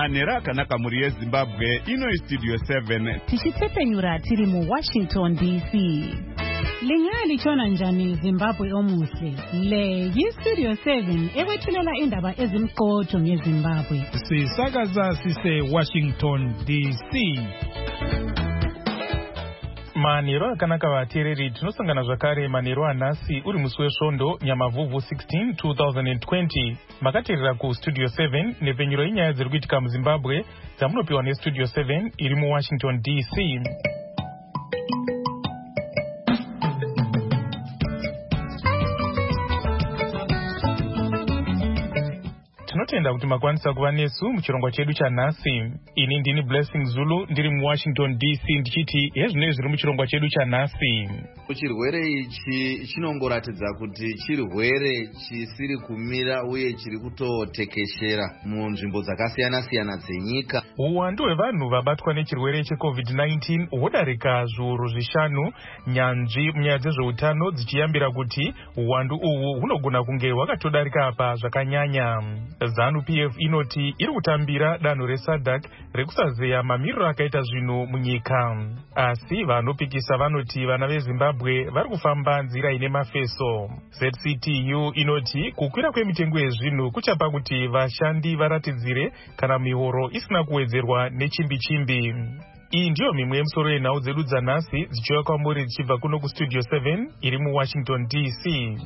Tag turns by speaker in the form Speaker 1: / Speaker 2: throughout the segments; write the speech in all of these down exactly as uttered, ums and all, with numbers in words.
Speaker 1: manhero akanaka mhuri yezimbabwe. Ino Studio seven
Speaker 2: tichitsepenyura tiri mu Washington D C. Lingali chona njani Zimbabwe omuhle. Le yi Studio seven ekwethulela indaba ezimqotho ngeZimbabwe.
Speaker 3: Sisakaza sise Washington D C. Manhero akanaka vateereri, tinosangana zvakare manhero anhasi uri musi wesvondo Nyamavhuvhu sixteen twenty twenty. Makateerera ku Studio seven nepenyuro yenyaya dziri kuitika muZimbabwe dzamunopiwa neStudio seven iri mu Washington D C. Tinotenda kuti makwanisa kuva nesu muchirongwa chedu chanhasi. Ini ndini Blessing Zulu ndiri mu Washington D C ndichiti hezvinoi zviri muchirongwa chedu chanhasi.
Speaker 4: Chirwere ichi chinongoratidza kuti chirwere chisiri kumira uye chiri kutotekeshera munzvimbo dzakasiyana siyana dzenyika.
Speaker 3: Uwandu hwevanhu vabatwa nechirwere cheCovid nineteen hwodarika zviuru zvishanu, nyanzvi munyaya dzezveutano dzichiyambira kuti uwandu uhwu hunogona kunge hwakatodarika apa zvakanyanya. ZANU-P F inoti iri kutambira danho reSADC rekusazeya mamiriro akaita zvinhu munyika. Asi vanopikisa vanoti vana veZimbabwe vari kufamba nzira ine mafeso. Z C T U inoti kukwira kwemitengo yezvinhu kuchapa kuti vashandi varatidzire kana mihoro isina kuwedzerwa nechimbi chimbi. Iyi ndiyo mimwe yemusoro yenhau dzedu dzanhasi dzichiuya kwamuri dzichibva kuno kuStudio seven iri mu Washington D C.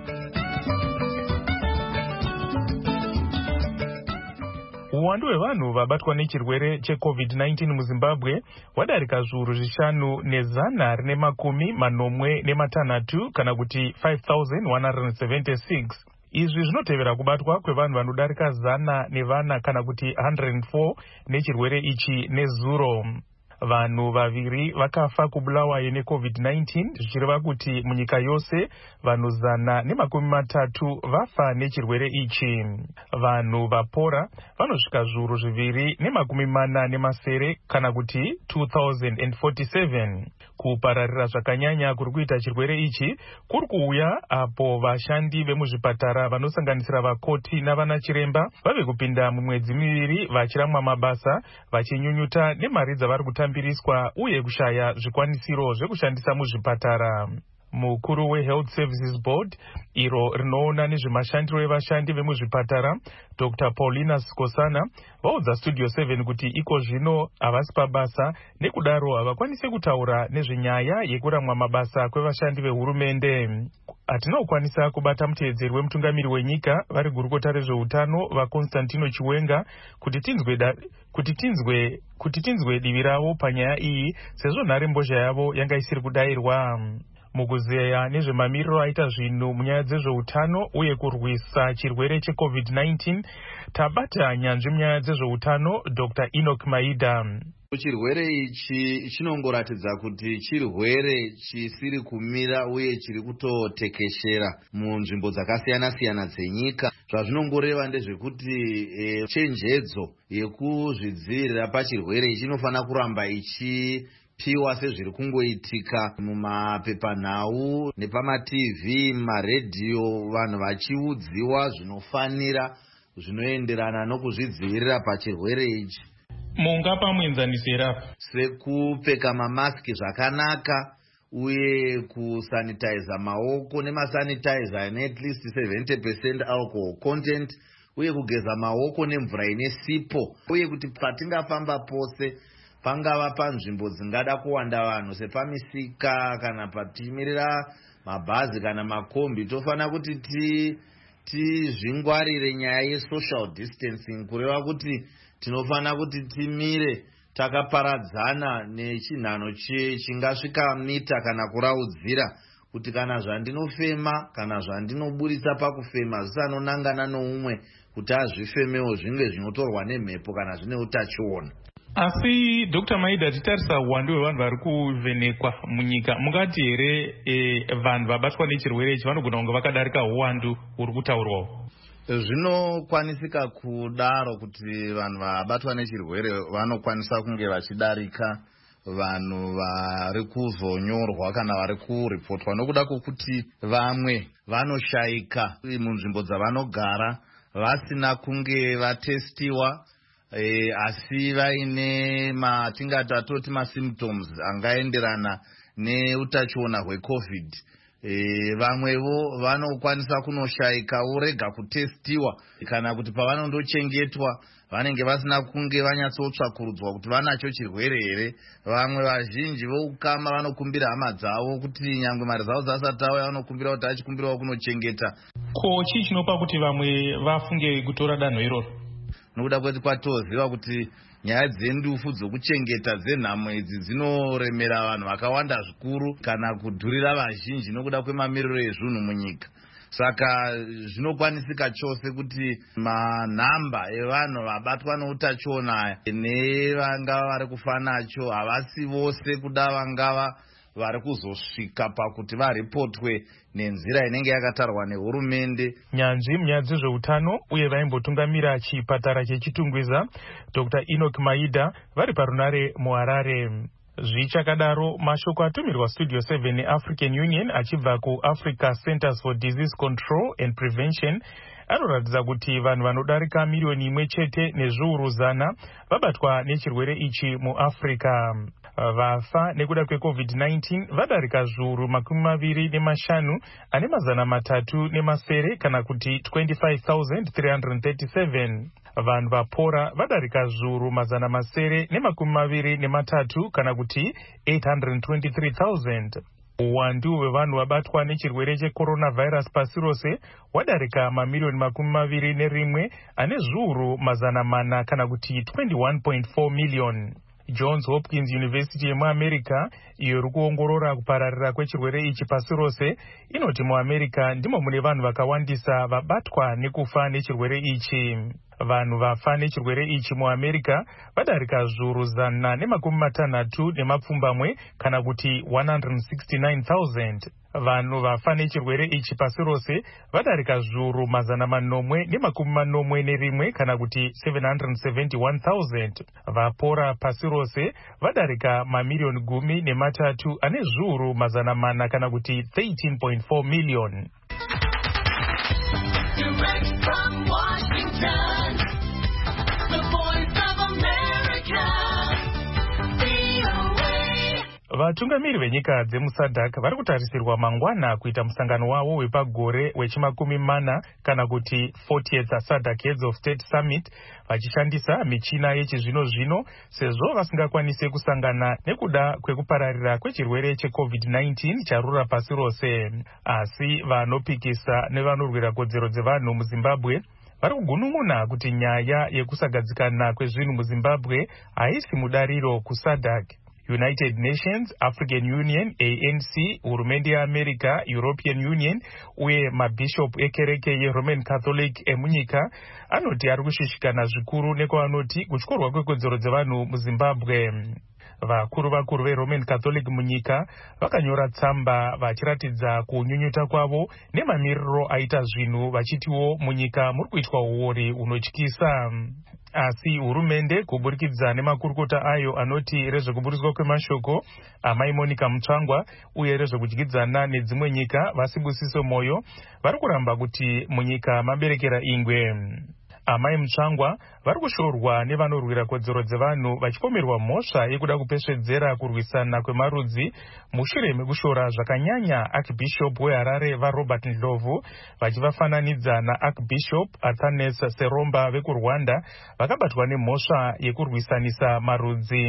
Speaker 3: Uwandu hwevanhu vabatwa nechirwere cheCovid nineteen muZimbabwe hwadarika zviuru zvishanu nezana rine makumi manomwe nematanhatu kana kuti five thousand one hundred seventy-six. Izvi zvinotevera kubatwa kwevanhu vanodarika zana nevana kana kuti one hundred four nechirwere ichi nezuro. Vanhu vaviri vakafa kubulawayo neCovid nineteen zvichireva kuti munyika yose vanhu zana nemakumi matatu vafa nechirwere ichi. Vanhu vapora vanosvika zviuru zviviri nemakumi mana nemasere kana kuti two thousand forty-seven. Kupararira zvakanyanya kuri kuita chirwere ichi kuri kuuya apo vashandi vemuzvipatara vanosanganisira vakoti navana chiremba vave kupinda mumwedzi miviri vachiramwa mabasa vachinyunyuta nemari dzavari kutambiriswa uye kushaya zvikwanisiro zvekushandisa muzvipatara. Mukuru weHealth Services Board iro rinoona nezvemashandiro evashandi vemuzvipatara Doctor Paulina Skosana vaudza Studio seven kuti iko zvino havasi pabasa nekudaro havakwanisi kutaura nezvenyaya yekuramwa mabasa kwevashandi vehurumende. Hatina kukwanisa kubata muteedzeri wemutungamiri wenyika vari gurukota rezveutano vaConstantino Chiwenga kuti tinzwe da, kuti tinzwe kuti tinzwe divi ravo panyaya iyi sezvo nhare mbozha yavo yanga isiri kudayirwa. Mukuzeya nezvemamiriro aita zvinhu munyaya dzezveutano uye kurwisa chirwere cheCovid nineteen tabata nyanzvi munyaya dzezveutano Doctor Enoch Maida.
Speaker 4: Chirwere ichi chinongoratidza kuti chirwere chisiri kumira uye chiri kutotekeshera munzvimbo dzakasiyana siyana dzenyika. Zvazvinongoreva ndezvekuti e, chenjedzo yekuzvidzivirira pachirwere ichi inofanira kuramba ichi piwa sezviri kungoitika mumapepanhau nepamaTV, maredhiyo, vanhu vachiudziwa zvinofanira zvinoenderana nokuzvidzivirira pachirwere ichi.
Speaker 3: Mungapa muenzanisira
Speaker 4: sekupfeka mamaski zvakanaka uye kusanitiza maoko nemasanitizer ane at least seventy percent alcohol content uye kugeza maoko nemvura ine sipo uye kuti patingafamba pose pangava panzvimbo dzingada kuwanda vanhu sepamisika kana patimirira mabhazi kana makombi tofanira kuti ti tizvingwarire nyaya yesocial distancing kureva kuti tinofanira kuti timire takaparadzana nechinhano chingasvika mita kana kuraudzira kuti kana zvandinofema kana zvandinoburitsa pakufema zvisanonangana noumwe kuti azvifemewo zvinge zvinotorwa nemhepo kana zvine utachiona.
Speaker 3: Asi Doctor Maida, titarisa uwandu hwevanhu vari kuvhenekwa munyika, mungati here e, vanhu vabatwa nechirwere ichi vanogona kunge vakadarika uwandu huri kutaurwawo?
Speaker 4: Zvinokwanisika kudaro kuti vanhu vabatwa nechirwere vanokwanisa kunge vachidarika vanhu vari kuzonyorwa kana vari kuripotwa nokuda kwokuti vamwe vanoshaika munzvimbo dzavanogara vasina kunge vatestiwa e, asi vaine matingati atoti masymptoms angaenderana neutachiona hwecovid. E, vamwevo vanokwanisa kunoshayikawo rega kutestiwa kana kuti pavanondochengetwa vanenge vasina kunge vanyatsotsvakurudzwa kuti vanacho chirwere here. Vamwe vazhinji voukama vanokumbira hama dzavo kuti nyangwe mari dzavo dzasati auya vanokumbira kuti achikumbirawo kunochengeta.
Speaker 3: Ko chii chinopa kuti vamwe vafunge kutora danho iroro?
Speaker 4: Nokuda kweti kwatoziva kuti nyaya dzendufu dzokuchengeta dzenhamo idzi dzinoremera vanhu vakawanda zvikuru kana kudhurira vazhinji nokuda kwemamiriro ezvinhu munyika. Saka zvinokwanisika chose kuti manhamba evanhu vabatwa neutachiona nevangava vari kufa nacho havasi vose kuda vangava vari kuzosvika pakuti varipotwe nenzira inenge yakatarwa nehurumende.
Speaker 3: Nyanzvi munyaya dzezveutano uye vaimbotungamira chipatara chechitungwiza Doctor Enoch Maida vari parunare muHarare. Zvichakadaro, mashoko atumirwa Studio seven African Union achibva kuAfrica Centers for Disease Control and Prevention anoratidza kuti vanhu vanodarika milioni imwe chete nezviuru zana vabatwa nechirwere ichi muAfrica. Vafa nekuda kwecovid nineteen vadarika zviuru makumi maviri nemashanu ane mazana matatu nemasere kana kuti twenty-five thousand three hundred thirty-seven. Vanhu vapora vadarika zviuru mazana masere nemakumi maviri nematatu kana kuti eight hundred twenty-three thousand. Uwandu hwevanhu vabatwa nechirwere checoronavirus pasi rose wadarika mamilioni makumi maviri nerimwe ane zviuru mazana mana kana kuti twenty-one point four million. Johns Hopkins University yemuAmerica iyo iri kuongorora kupararira kwechirwere ichi pasi rose inoti muAmerica ndimo mune vanhu vakawandisa vabatwa nekufa nechirwere ichi. Vanhu vafa nechirwere ichi muAmerica vadarika zviuru zana nemakumi matanhatu nemapfumbamwe kana kuti one hundred sixty-nine thousand. Vanhu vafa nechirwere ichi pasi rose vadarika zviuru mazana manomwe nemakumi manomwe nerimwe kana kuti seven hundred seventy-one thousand. Vapora pasi rose vadarika mamilioni gumi nematatu ane zviuru mazana mana kana kuti thirteen point four million.
Speaker 5: Direct from Washington, the voice of America, V O A.
Speaker 3: Vatungamiri venyika dzemusadhak vari kutarisirwa mangwana kuita musangano wavo wepagore wechimakumi mana kana kuti fortieth Sadhak Heads of State Summit vachishandisa michina yechizvino zvino sezvo vasingakwanise kusangana nekuda kwekupararira kwechirwere checovid nineteen charura pasi rose. Asi vanopikisa nevanorwira kodzero dzevanhu muZimbabwe vari kugunun'una kuti nyaya yekusagadzikana kwezvinhu muZimbabwe haisi mudariro kusadhak. United Nations, African Union, A N C, hurumende yeAmerica, European Union uye mabhishop ekereke yeRoman Catholic emunyika anoti ari kushishikana zvikuru nekwavanoti kutyorwa kwekodzero dzevanhu muZimbabwe. Vakuru vakuru veRoman Catholic munyika vakanyora tsamba vachiratidza kunyunyuta kwavo nemamiriro aita zvinhu vachitiwo munyika muri kuitwa uori unotyisa. Asi hurumende kuburikidza nemakurukota ayo anoti rezvekuburiswa kwemashoko amai Monica Mutsvangwa uye rezvekudyidzana nedzimwe nyika Vasibusiso Moyo vari kuramba kuti munyika maberekera ingwe. Amai Mutsvangwa vari kushorwa nevanorwira kodzero dzevanhu vachipomerwa mhosva yekuda kupesvedzera kurwisana kwemarudzi mushure mekushora zvakanyanya Archbishop weHarare vaRobert Ndlovu vachivafananidza naArchbishop Athanas Seromba vekuRwanda vakabatwa nemhosva yekurwisanisa marudzi.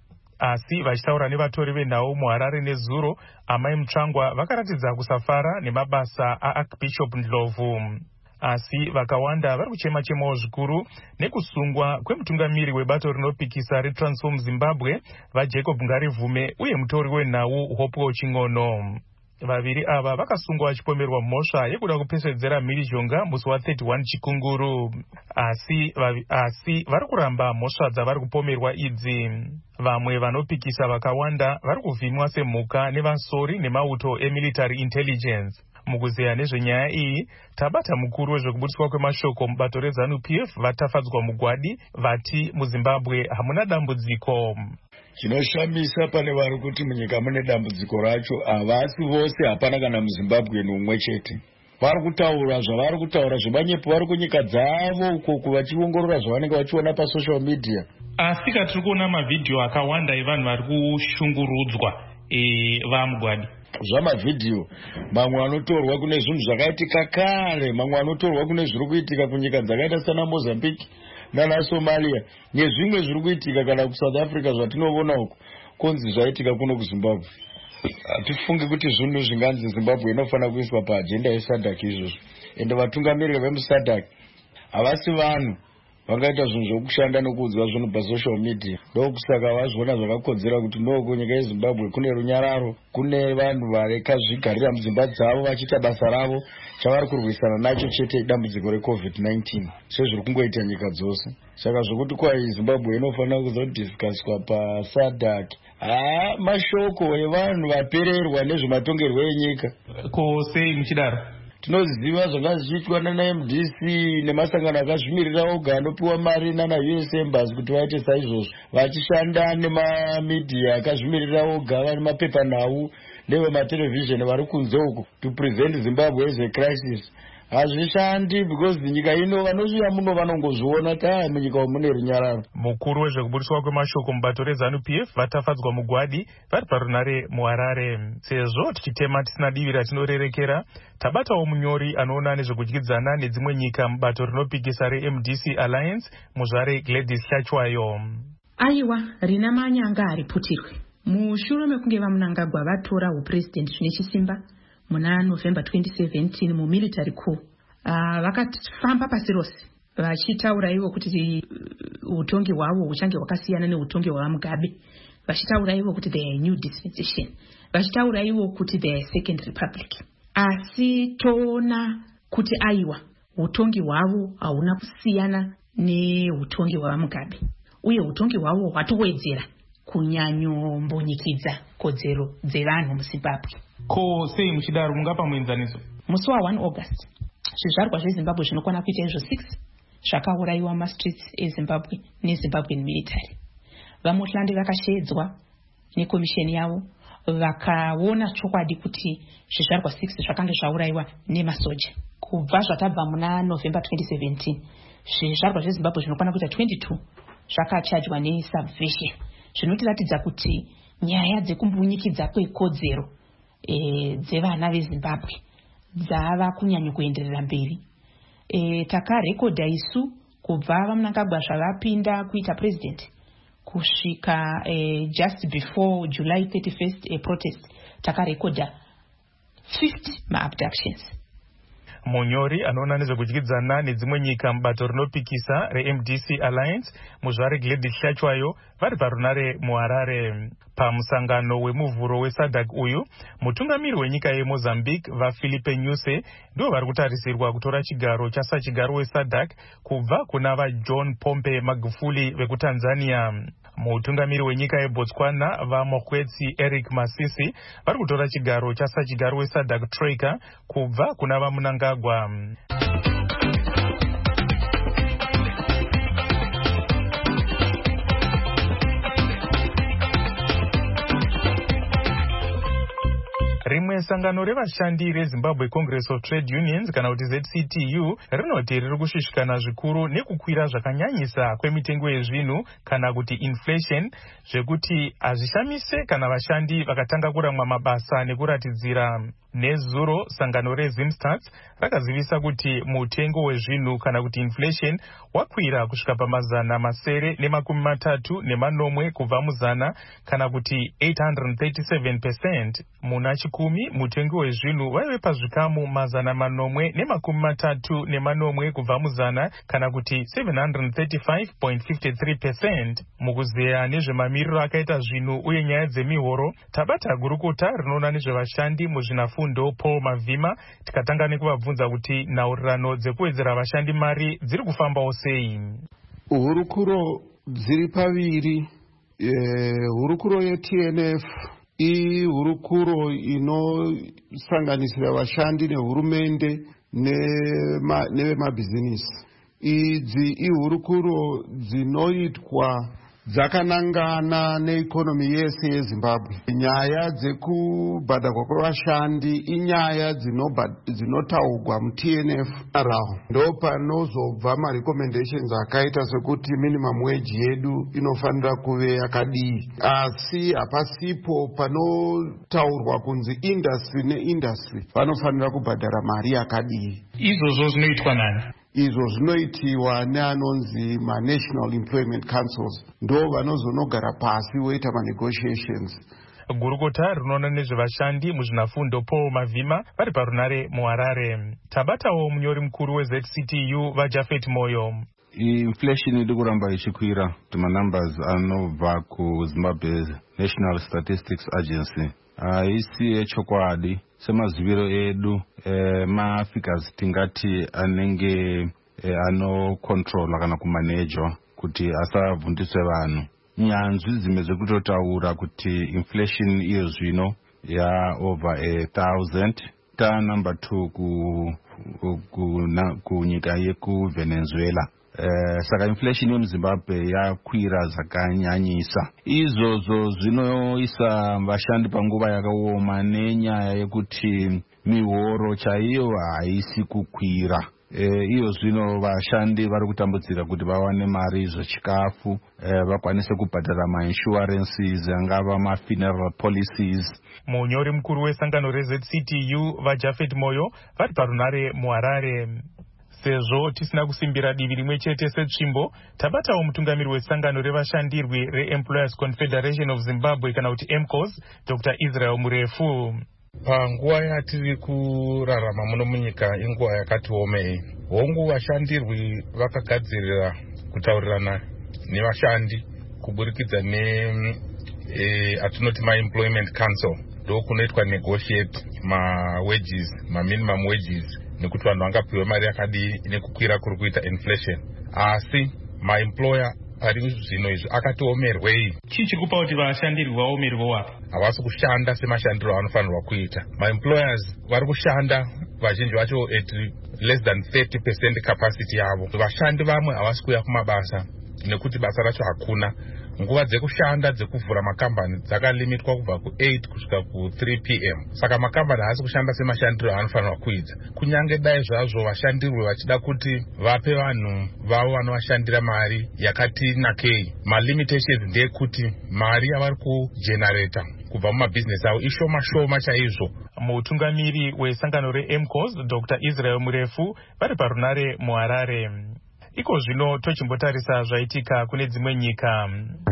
Speaker 3: Asi vachitaura nevatori venhau muHarare nezuro, amai Mutsvangwa vakaratidza kusafara nemabasa aArchbishop Ndlovu. Asi vakawanda vari kuchema chemawo zvikuru nekusungwa kwemutungamiri webato rinopikisa reTransform Zimbabwe vaJacob Ngarivume uye mutori wenhau Hope Ching'ono. Vaviri ava vakasungwa vachipomerwa mhosva yekuda kupesvedzera mhirizhonga musi wa31 Chikunguru. Asi vavi, asi vari kuramba mhosva dzavari kupomerwa idzi. Vamwe vanopikisa vakawanda vari kuvhimwa semhuka nevasori nemauto emilitary intelligence. Mukuzeya nezvenyaya iyi, tabata mukuru wezvekubudiswa kwemashoko mubato reZANU-P F vatafadzwa mugwadi vati muZimbabwe hamuna dambudziko.
Speaker 6: Chinoshamisa pane vari kuti munyika mune dambudziko racho havasi vose, hapana kana muZimbabwe n'umwe chete. vari kutaura zvavari kutaura zvemanyepo vari kunyika dzavo uko vachiongorora zvavanenge vachiona pasocial media.
Speaker 3: Asi tiri kuona mavhidhiyo akawanda evanhu vari kushungurudzwa vamugwadi.
Speaker 6: Zvamavhidhiyo mamwe anotorwa kune zvinhu zvakaitika kare, mamwe anotorwa kune zviri kuitika kunyika dzakaita sana Mozambique nana Somalia nezvimwe zviri kuitika kana kuSouth Africa zvatinoona uko konzi zvaitika kuno kuZimbabwe. Hatifungi kuti zvinhu zvinganzi Zimbabwe inofanira kuiswa paagenda yeSADC izvozvo, ende vatungamiriri vemuSADC havasi vanhu vangaita zvinhu zvokushanda nokuudzwa zvinhu pasocial media. Ndokusaka vazviona zvakakodzera kuti no kunyika yeZimbabwe kune runyararo, kune vanhu vakazvigarira mudzimba dzavo vachiita basa ravo, chavari kurwisana nacho chete dambudziko recovid nineteen sezviri kungoita nyika dzose. Saka zvokuti kwai Zimbabwe inofanira kuzodhiskaswa paSADC haa mashoko evanhu vapererwa nezvematongerwo enyika.
Speaker 3: Ko sei muchidaro?
Speaker 6: Tinoziva zvanga zvichiitwa nana M D C nemasangano akazvimirira oga anopiwa mari nana U S Embassy kuti vaite saizvozvo, vachishanda nemamedia akazvimirira oga vane mapepanhau nevematelevhizheni vari kunze uko to present Zimbabwe as a crisis. Hazvishandi because nyika ino vanozviya muno vanongozviona ta munyika mune runyararo.
Speaker 3: Mukuru wezvekubudiswa kwemashoko mubato reZANU P F vatafadzwa mugwadi vari parunare muHarare. Sezvo tichitema tisina divi ratinorerekera, tabatawo munyori anoona nezvekudyidzana nedzimwe nyika mubato rinopikisa reM D C Alliance muzvare Gladys Hlachwayo.
Speaker 7: Aiwa rina manyanga ariputirwe mushure mekunge vamunangagwa vatora upresident zvine chisimba muna November twenty seventeen mu military coup. Uh, vakafamba pasi rose vachitaura ivo kuti utongi hwavo huchange hwakasiyana neutongi hwaMugabe, vachitaura ivo kuti the new dispensation, vachitaura ivo kuti the second republic. Asi toona kuti aiwa utongi hwavo hauna kusiyana neutongi hwaMugabe, uye utongi hwavo hwatowedzera kunyanyombonyikidza kodzero dzevanhu muZimbabwe.
Speaker 3: Ko sei muchidaro mungapa muenzaniso?
Speaker 7: Musi wa one August zvizvarwa zveZimbabwe zvinokwana kuita izvo six zvakaurayiwa mastreets eZimbabwe neZimbabwean military. Vamuhlandi vakashedzwa nekomisheni yavo vakaona chokwadi kuti zvizvarwa six zvakanga zvaurayiwa nemasoja. Kubva zvatabva muna November twenty seventeen zvizvarwa zveZimbabwe zvinokwana kuita twenty-two zvakachajwa nesubversion, zvinotiratidza kuti nyaya dzekumbonyikidza kwekodzero e, dzevana veZimbabwe dzava kunyanya kuenderera mberi. E, takarekodha isu kubva vamunangagwa zvavapinda kuita president kusvika e, just before July thirty-first e, protest takarekodha fifty ma-abductions.
Speaker 3: Munyori anoona nezvekudyidzana nedzimwe nyika mubato rinopikisa reM D C Alliance muzvare Gladys Hlachwayo vari parunare muHarare. Pamusangano wemuvhuro weSADC uyu, mutungamiri wenyika yeMozambique vaFilipe Nyusi ndivo vari kutarisirwa kutora chigaro chasachigaro weSADC kubva kuna vaJohn Pombe Magufuli vekuTanzania. Mutungamiri wenyika yeBotswana vaMokgweetsi Eric Masisi vari kutora chigaro chasachigaro weSADC Troika kubva kuna vamunangagwa. Rimwe sangano revashandi reZimbabwe Congress of Trade Unions kana kuti Z C T U rinoti riri kushushikana zvikuru nekukwira zvakanyanyisa kwemitengo yezvinhu kana kuti inflation, zvekuti hazvishamise kana vashandi vakatanga kuramwa mabasa nekuratidzira. Nezuro sangano reZimstats rakazivisa kuti mutengo wezvinhu kana kuti inflation wakwira kusvika pamazana masere nemakumi matatu nemanomwe kubva muzana kana kuti eight hundred thirty-seven percent. Muna chikumi mutengo wezvinhu waive pazvikamu mazana manomwe nemakumi matatu nemanomwe kubva muzana kana kuti seven hundred thirty-five point five three percent. Mukuzeya nezvemamiriro akaita zvinhu uye nyaya dzemihoro, tabata gurukota rinoona nezvevashandi muzvinafundo Paul Mavhima tikatanga nekuvabvunza kuti nhaurirano dzekuwedzera vashandi mari dziri kufambawo sei.
Speaker 8: Hurukuro dziri paviri. Hurukuro yeT N F ihurukuro inosanganisira vashandi nehurumende nevemabhizinisi. Idzi ihurukuro dzinoitwa dzakanangana neikonomi yese yezimbabwe. Nyaya dzekubhadharwa kwevashandi inyaya dzinotaurwa mu-T N F rawo. Ndo panozobva marecommendations akaita sekuti minimum wage yedu inofanira kuve yakadii, asi hapasipo panotaurwa kunzi industry neindustry vanofanira kubhadhara mari yakadii.
Speaker 3: Izvozvo zvinoitwa nani?
Speaker 8: Izvo zvinoitiwa neanonzi ma-National Employment Councils, ndo vanozonogara pasi woita ma-negotiations.
Speaker 3: Gurukota rinoona nezvevashandi muzvinafundo Paul Mavhima vari parunare muHarare. Tabatawo munyori mukuru we-Z C T U vaJafet Moyo.
Speaker 9: Inflation iri kuramba ichikwira kuti manumbers anobva kuZimbabwe National Statistics Agency haisi yechokwadi. Semaziviro edu eh, mafigures tingati anenge eh, ano control kana kumanejwa kuti asavhundiswe vanhu. Nyanzvi dzimwe dzekutotaura kuti inflation iyo zvino ya over a thousand. Ta number two ku kunyika yekuVenezuela. Uh, saka inflation yemuZimbabwe yakwira zvakanyanyisa. Izvozvo zvinoisa vashandi panguva yakaoma nenyaya yekuti mihoro chaiyo haisi kukwira. E, iyo zvino vashandi vari kutambudzika kuti vawane mari zvechikafu, e, vakwanise kubhadhara ma-insurances angava ma-funeral policies.
Speaker 3: Munyori mukuru wesangano re-Z C T U vaJafet Moyo vari parunare muHarare. Sezvo tisina kusimbira divi rimwe chete setsvimbo, tabatawo mutungamiri wesangano revashandirwi re-Employers Confederation of Zimbabwe kana kuti M C O S, Doctor Israel Murefu.
Speaker 10: Panguva yatiri kurarama muno munyika inguva yakati omei. Hongu vashandirwi vakagadzirira kutaurirana nevashandi kuburikidza ne eh, atinoti ma-Employment Council. Ndo kunoitwa negotiate ma-wages, ma-minimum wages, nekuti vanhu vangapiwa mari yakadii nekukwira kuri kuita inflation. Asi ma-employer ari zvino izvi akatiomerwei.
Speaker 3: Chii chikupa kuti vashandirwi vaomerwe wapi?
Speaker 10: Havasi kushanda semashandiro avanofanirwa kuita. Ma-employers vari kushanda vazhinji vacho at less than thirty percent capacity yavo. Vashandi vamwe havasi kuuya kumabasa nekuti basa racho hakuna. Nguva dzekushanda dzekuvhura makambani dzakalimitwa kubva ku eight kusvika ku three p m Saka makambani haasi kushanda semashandiro avanofanirwa kuita. Kunyange dai zvazvo vashandirwi vachida kuti vape vanhu vavo vanovashandira mari yakati nakei, ma-limitations ndeyekuti mari yavari kugenerata kubva mumabhizinesi avo ishoma shoma chaizvo.
Speaker 3: Mutungamiri wesangano re-M C O S, Doctor Israel Murefu vari parunare muHarare. Iko zvino tochimbotarisa zvaitika kune dzimwe nyika.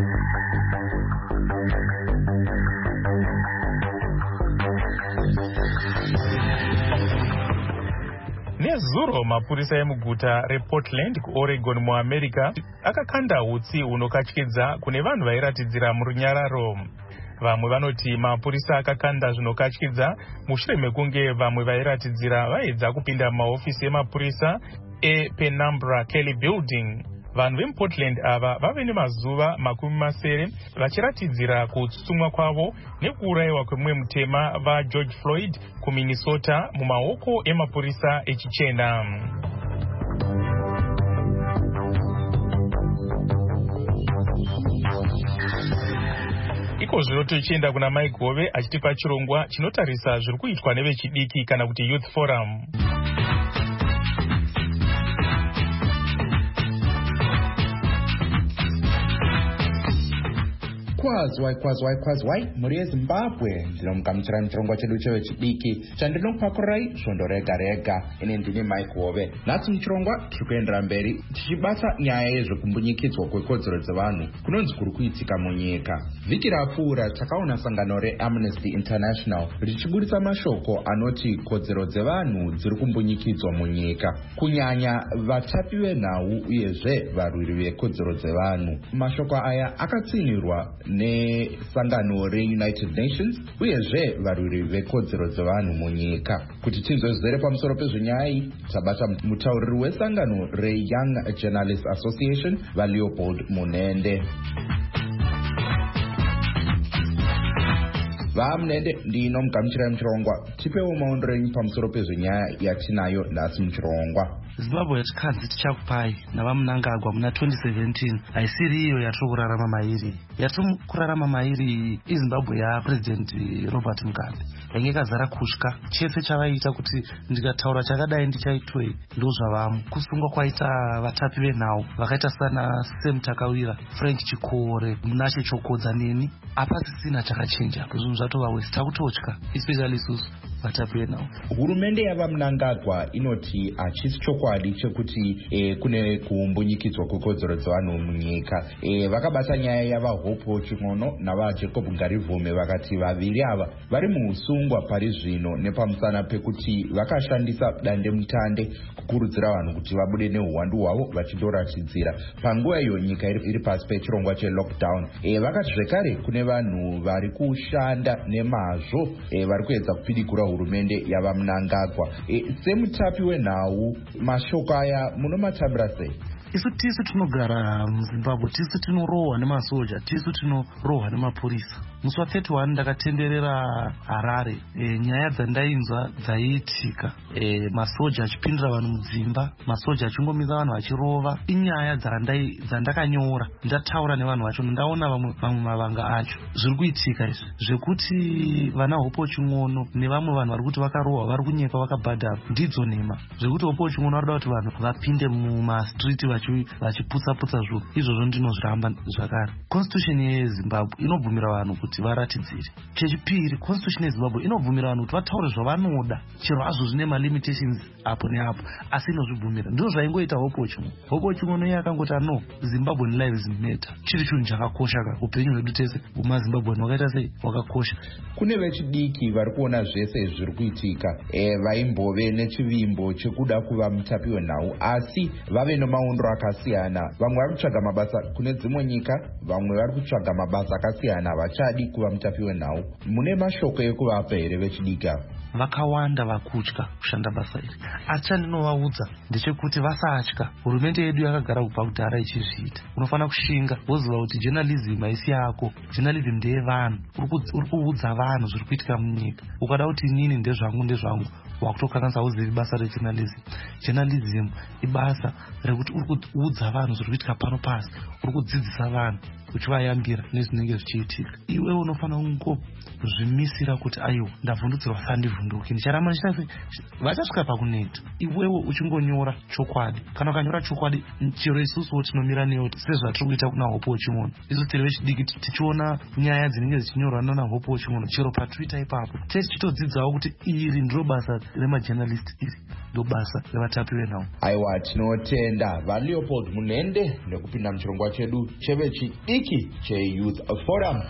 Speaker 3: Nezuro mapurisa emuguta rePortland kuOregon muAmerica akakanda hutsi hunokatyedza kune vanhu vairatidzira murunyararo. Vamwe vanoti mapurisa akakanda zvinokatyedza mushure mekunge vamwe vairatidzira vaedza kupinda mahofisi emapurisa ePenumbra Kelly Building. Vanhu vemuPortland ava vave nemazuva makumi masere vachiratidzira kutsutsumwa kwavo nekuurayiwa kwemumwe mutema vaGeorge Floyd kuMinnesota mumaoko emapurisa echichena. Iko zvino tichienda kuna Mike Hove achitipa chirongwa chinotarisa zviri kuitwa nevechidiki kana kuti Youth Forum.
Speaker 11: Kwazwai kwazwai kwazwai muri yeZimbabwe, ndinomugamuchirani chirongwa chedu chevechidiki chandinokupakurai svondo rega rega. Ine ndini Mike Hove. Nhasi muchirongwa tiri kuendera mberi tichibata nyaya yezvekumbunyikidzwa kwekodzero dzevanhu kunonzi kuri kuitika munyika. Vhiki rapfuura takaona sangano reAmnesty International richiburitsa mashoko anoti kodzero dzevanhu dziri kumbunyikidzwa munyika, kunyanya vatapi venhau uyezve varwiri vekodzero dzevanhu. Mashoko aya akatsinirwa nesangano reUnited Nations uyezve varwiri vekodzero dzevanhu munyika. Kuti tinzwe zvizere pamusoro pezvenyaya iyi, tabata mutauriri wesangano reYoung Journalists Association vaLeopold Munende. vamunende ndino mugamuchira muchirongwa. Tipewo maondero enyu pamusoro pezvenyaya yatinayo nhasi muchirongwa.
Speaker 12: Zimbabwe yatikanzi tichakupai navamunangagwa muna twenty seventeen haisiri iyo yatiri kurarama mairi. Yatiri kurarama mairi izimbabwe yapresident Robert Mugabe yange ikazara kutya. Chese chavaita kuti ndikataura chakadai ndichaitwei ndozvavamo. Kusungwa kwaita vatapi venhau vakaita sana Sam Takawira, Frank Chikore, Munashe Chokodza neni hapasisina chakachinja. Zvinhu zvatova wese takutotya especially isusu vatapi venhau.
Speaker 11: Hurumende yavamunangagwa inoti hachisi chokwadi chekuti eh, kune kumbunyikidzwa kwekodzero dzevanhu munyika. Eh, vakabata nyaya yavahopo Ching'ono navaJacob Ngarivume vakati vaviri ava vari muusungwa pari zvino nepamusana pekuti vakashandisa dande mutande kukurudzira vanhu kuti vabude neuhwandu hwavo vachindoratidzira panguva iyo nyika iri, iri pasi pechirongwa chelockdown. E, vakati zvekare kune vanhu vari kushanda nemazvo e, vari kuedza kupidikura hurumende yavamunangagwa. E, semutapi wenhau mashoko aya munomatambira sei?
Speaker 12: Isu tisu tinogara muZimbabwe, tisu tinorohwa nemasoja, tisu tinorohwa nemapurisa. Musi wa thirty-one ndakatenderera Harare. E, nyaya dzandainzwa dzaiitika, e, masoja achipindira vanhu mudzimba, masoja achingomisa vanhu vachirova. Inyaya dzandakanyora ndataura nevanhu vacho, ndaona vamwe mavanga acho zviri kuitika izvi zvekuti vana Hopo Ching'ono nevamwe vanhu vari kuti vakarohwa vari kunyeka vakabhadhara. Ndidzo nhema zvekuti Hopo Ching'ono arida kuti vanhu vapinde mumastreet vachiputsa-putsa zvo. Izvozvo ndinozviramba zvakare. Constitution yeZimbabwe inobvumira vanhu kuti varatidzire. Chechipiri, Constitution yeZimbabwe inobvumira vanhu kuti vataure zvavanoda chero hazvo zvine malimitations apo neapo, asi inozvibvumira. Ndizvo zvaingoita Hopo Ching'ono. Hopo Ching'ono iye akangoti no, Zimbabwean lives matter. Chiri chinhu chakakosha ka upenyu hwedu tese humaZimbabwean wakaita sei wakakosha.
Speaker 11: Kune vechidiki vari kuona zvese zviri kuitika, e, vaimbove nechivimbo chekuda kuva mutapi wenhau asi vave nemaondro akasiyana. Vamwe vari kutsvaga mabasa kune dzimwe nyika, vamwe vari kutsvaga mabasa akasiyana vachadi kuva mutapi wenhau. Mune mashoko ekuvapa here vechidiki ava?
Speaker 12: Vakawanda vakutya kushanda basa iri, asi chandinovaudza ndechekuti vasatya. Hurumende yedu yakagara kubva kudhara ichizviita. Unofanira kushinga woziva kuti journalism haisi yako, journalism ndeyevanhu. Uri kuudza vanhu zviri kuitika munyika. Ukada kuti inini ndezvangu ndezvangu wakutokanganisa uzivi basa rejournalism. Journalism ibasa rekuti uri kuudza vanhu zviri kuitika pano pasi, uri kudzidzisa vanhu uchivayambira nezvinenge zvichiitika. Iwe unofanira kungozvimisira kuti aiwa ndavhundutsirwa sandivhunduki ndicharamba ndichita vachasvika pakuneta. Iwewe uchingonyora chokwadi. Kana ukanyora chokwadi chero isusu tinomira newe sezvatiri kuita kuna Hopo Ching'ono. Isu tiri vechidiki tichiona nyaya dzinenge dzichinyorwa nana Hopo Ching'ono chero paTwitter ipapo tichitodzidzawo kuti iri ndiro basa remajournalist, iri ndo basa revatapi venhau.
Speaker 11: Aiwa, tinotenda vaLeopold Munende nekupinda muchirongwa chedu chevechidiki cheYouth Forum.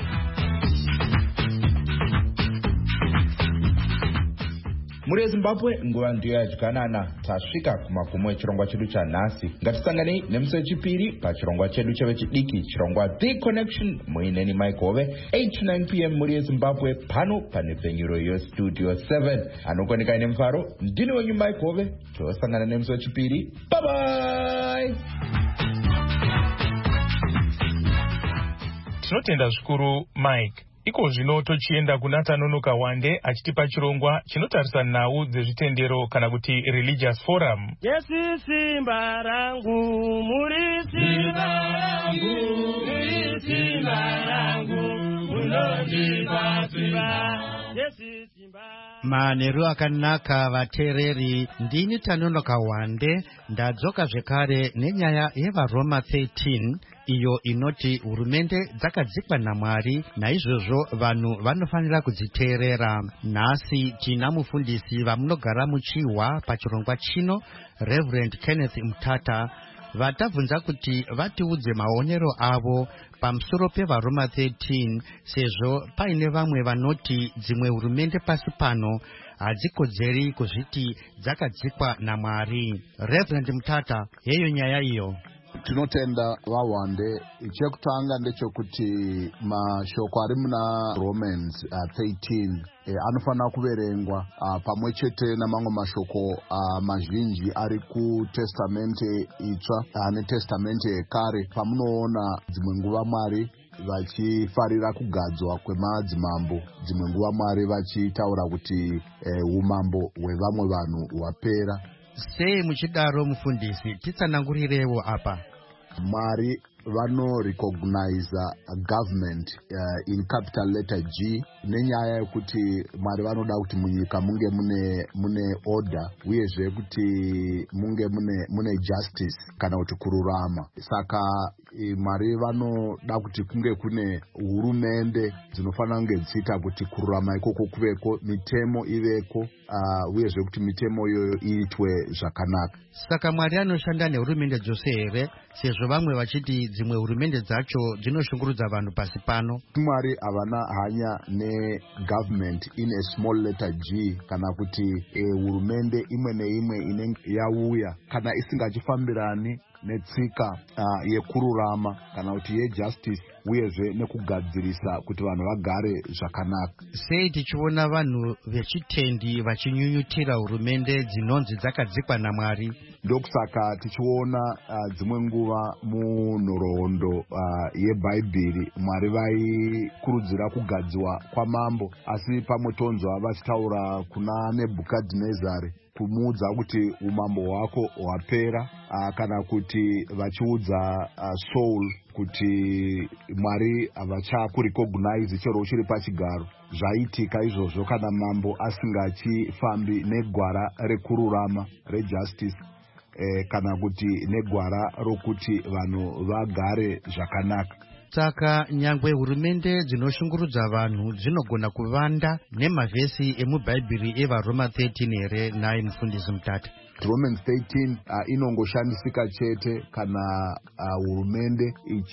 Speaker 11: Muri Zimbabwe nguva ndiyo yadyanana. Tasvika kumagumo echirongwa chedu chanhasi. Ngatisanganei nemusi wechipiri pachirongwa chedu chevechidiki, chirongwa The Connection. Muineni Mike Hove, eight to nine p m muri Zimbabwe, pano pane penyuro yestudio seven. Anokoneka nemufaro ndini wenyu Mike Hove. Tosangana nemusi wechipiri. Bye bye.
Speaker 3: Tinotenda zvikuru Mike. Iko zvino tochienda kuna Tanonoka Wande achitipa chirongwa chinotarisa nhau dzezvitendero kana kuti religious forum.
Speaker 13: Yesu simba rangu, muri simba rangu, muri simba rangu, munondipa simba. Yesu simba.
Speaker 14: Manheru akanaka vateereri, ndini Tanonoka Wande. Ndadzoka zvekare nenyaya yevaRoma thirteen iyo inoti hurumende dzakadzikwa naMwari, naizvozvo vanhu vanofanira kudziteerera. Nhasi tina mufundisi vamunogara muchihwa pachirongwa chino, Reverend Kenneth Mutata, vatabvunza kuti vatiudze maonero avo pamusoro pevaRoma thirteen, sezvo paine vamwe vanoti dzimwe hurumende pasi pano hadzikodzeri kuzviti dzakadzikwa naMwari. Reverend Mutata, heyo nyaya iyo.
Speaker 15: Tinotenda vaWande. Chekutanga ndechekuti mashoko ari muna Romans uh, thirteen eh, anofanira kuverengwa uh, pamwe chete namamwe mashoko uh, mazhinji ari kutestamente itsva uh, netestamente yekare. Pamunoona dzimwe nguva Mwari vachifarira kugadzwa kwemadzimambo, dzimwe nguva Mwari vachitaura kuti eh, umambo hwevamwe vanhu hwapera.
Speaker 14: Sei muchidaro mufundisi, titsanangurirewo apa.
Speaker 15: Mwari vano recognize government uh, in capital letter G nenyaya yekuti Mwari vanoda kuti munyika munge mune mune order uyezve kuti munge mune mune justice kana kuti kururama. Saka e, Mwari vanoda kuti kunge kune hurumende dzinofanira kunge dziita kuti kururama ikoko kuveko, mitemo iveko, uh, uyezve kuti mitemo iyoyo iitwe zvakanaka.
Speaker 14: Saka Mwari anoshanda nehurumende dzose here, sezvo vamwe vachiti dzimwe hurumende dzacho dzinoshungurudza vanhu pasi pano?
Speaker 15: Mwari havana hanya ne government in a small letter G, kana kuti e, hurumende imwe neimwe inenge yauya kana isingachifambirani netsika uh, yekururama kana kuti yejustice uyezve nekugadzirisa kuti vanhu vagare zvakanaka.
Speaker 14: Sei tichiona vanhu vechitendi vachinyunyutira hurumende dzinonzi dzakadzikwa naMwari?
Speaker 15: Ndokusaka tichiona uh, dzimwe nguva munhoroondo uh, yebhaibheri Mwari vaikurudzira kugadziwa kwamambo, asi pamwe tonzwa vachitaura kuna Nebhukadhinezari kumuudza kuti umambo hwako hwapera, uh, kana kuti vachiudza uh, Saul kuti Mwari havachakurecognize chero uchiri pachigaro. Zvaitika izvozvo kana mambo asingachifambi negwara rekururama rejustice, eh, kana kuti negwara rokuti vanhu vagare zvakanaka.
Speaker 14: Saka nyangwe hurumende dzinoshungurudza vanhu dzinogona kuvanda nemavhesi emubhaibheri evaRoma thirteen here, naye mufundisi Mutata?
Speaker 15: Romans thirteen uh, inongoshandisika chete kana uh, hurumende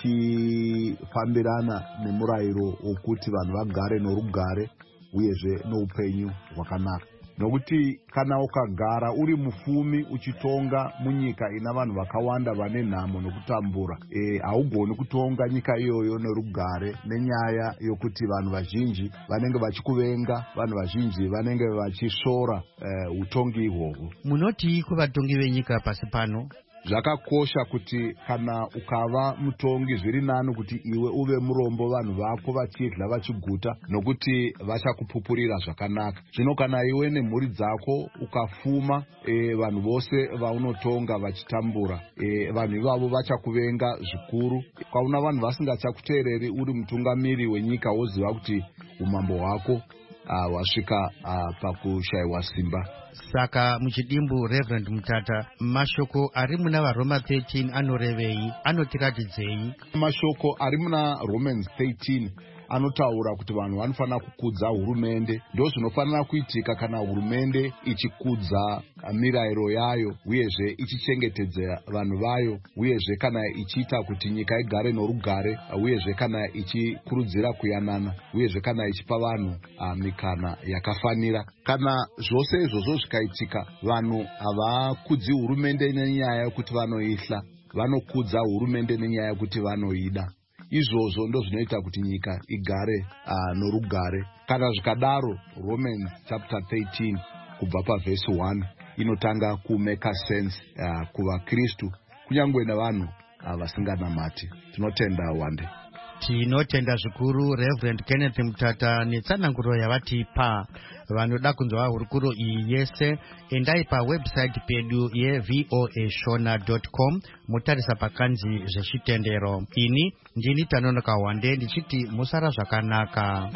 Speaker 15: ichifambirana nemurayiro wokuti vanhu vagare norugare uyezve noupenyu hwakanaka. Nokuti kana ukagara uri mufumi uchitonga munyika ina vanhu vakawanda vane nhamo nokutambura, e, haugoni kutonga nyika iyoyo nerugare nenyaya yokuti vanhu vazhinji vanenge vachikuvenga, vanhu vazhinji vanenge vachisvora e, utongi ihwohwo.
Speaker 14: Munoti kuvatongi venyika pasi pano?
Speaker 15: Zvakakosha kuti kana ukava mutongi zviri nani kuti iwe uve murombo vanhu vako vachidla vachiguta, nokuti vachakupupurira zvakanaka. Zvino kana iwe nemhuri dzako ukafuma, e, vanhu vose vaunotonga vachitambura, e, vanhu ivavo vachakuvenga zvikuru. Kwauna vanhu vasingachakuteereri uri mutungamiri wenyika, woziva kuti umambo hwako hwasvika uh, uh, pakushayiwa simba.
Speaker 14: Saka muchidimbu Reverend Mutata, mashoko ari muna vaRoma thirteen anorevei, anotiratidzei?
Speaker 15: Mashoko ari muna Romans thirteen anotaura kuti vanhu vanofanira kukudza hurumende. Ndo zvinofanira kuitika kana hurumende ichikudza mirayiro yayo uyezve ichichengetedza vanhu vayo, uyezve kana ichiita kuti nyika igare norugare, uyezve kana ichikurudzira kuyanana, uyezve kana ichipa vanhu mikana yakafanira. Kana zvose izvozvo zvikaitika, vanhu havakudzi hurumende nenyaya yokuti vanoihla, vanokudza hurumende nenyaya yokuti vanoida. Izvozvo ndo zvinoita kuti nyika igare uh, norugare. Kana zvikadaro, Romans chapter thirteen kubva pavhesi one inotanga kumeka sense uh, kuva Kristu kunyangwe nevanhu uh, vasinganamati. Tinotenda Wande.
Speaker 14: Tinotenda zvikuru Reverend Kenneth Mutata netsananguro yavatipa. Vanoda kunzwa hurukuro iyi yese, endai pa website pedu ye v o a shona dot com mutarisa pakanzi zvechitendero. Ini ndini Tanonoka Wande ndichiti musara zvakanaka.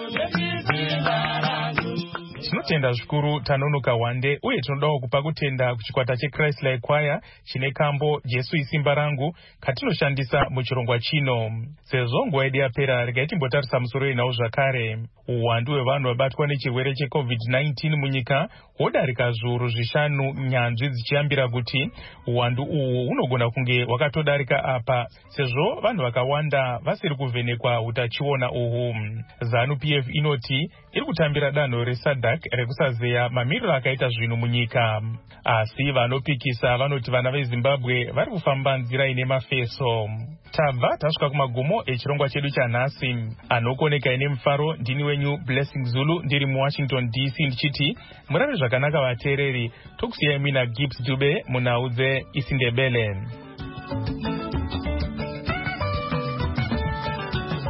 Speaker 3: Tinotenda zvikuru Tanonoka Wande, uye tinodawo kupa kutenda kuchikwata cheChrist Like Choir chine kambo Jesu isimba rangu katinoshandisa muchirongwa chino. Sezvo nguva yedu yapera, regai timbotarisa musoro inawo zvakare. Uwandu hwevanhu vabatwa nechirwere checovid nineteen munyika hwodarika zviuru zvishanu, nyanzvi dzichiyambira kuti uwandu uhu hunogona kunge hwakatodarika apa, sezvo vanhu vakawanda vasiri kuvhenekwa utachiona uhu. ZANU P F inoti iri kutambira danho reSADC rekusazeya mamiriro akaita zvinhu munyika. Asi vanopikisa vanoti vana veZimbabwe vari kufamba nzira ine mafeso. Tabva tasvika kumagumo echirongwa chedu chanhasi. Anokoneka ine mufaro, ndini wenyu Blessing Zulu, ndiri muWashington D C ndichiti murave zvakanaka vateereri. Tokusiyai mina Gibbs Dube munhaudze IsiNdebele.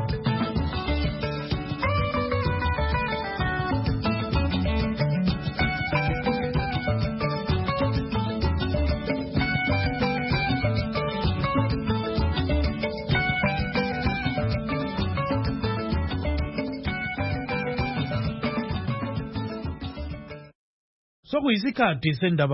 Speaker 16: sokuyisikhathi sendaba